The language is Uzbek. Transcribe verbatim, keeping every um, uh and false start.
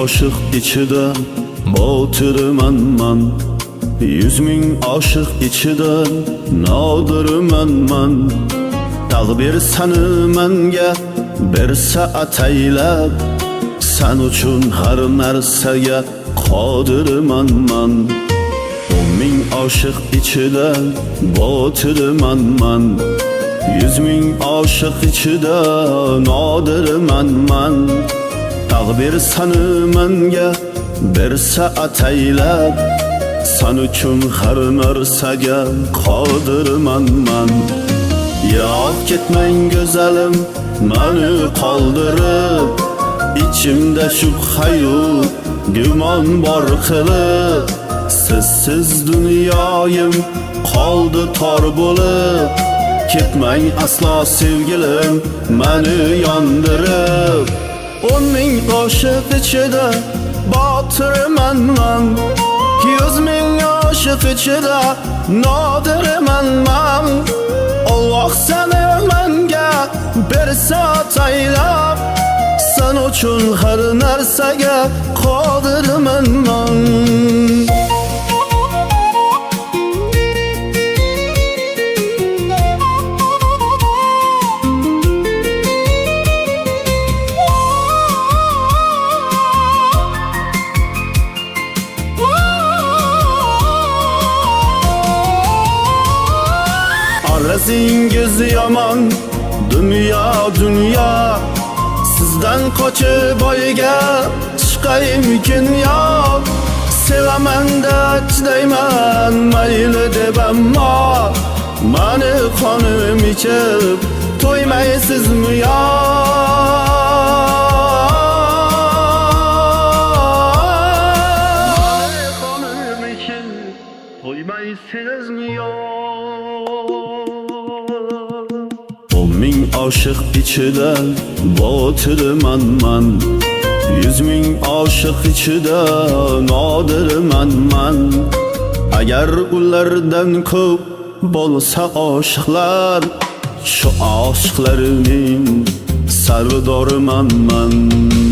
oshiq ichida botirman man, yuz ming oshiq ichida nodirman man. Taqdir sani menga bersa ataylab, sen uchun har narsaga qodirman man. o'n ming oshiq ichida botirman man, yuz ming oshiq ichida nodirman man. Taqdir sani menga bersa ataylab, sen uchun har narsaga qodirman man. Yiroq ketmang go'zalim meni qoldirib, ichimda shubha-yu gumon bor qilib. Sizsiz dunyoyim qoldi tor bo'lib, ketmang aslo sevgilim meni yondirib. o'n ming oshiq ichida botirman man, yuz ming oshiq ichida nodirman man. Alloh seni menga bersa ataylab, sen uchun har narsaga qodirman man. Arazingiz yomon dunyo dunyo, sizdan qochib boyga chiqaymikin yo'q. Sevaman da chidayman mayli deb, ammo meni qonim ichib to'ymaysizmi yo'q? Meni qonim ichib to'ymaysizmi yo'q? o'n ming oshiq ichida botirman man, yuz ming oshiq ichida nodirman man. Agar ulardan ko'p bo'lsa oshiqlar, shu oshiqlarining sardoriman man.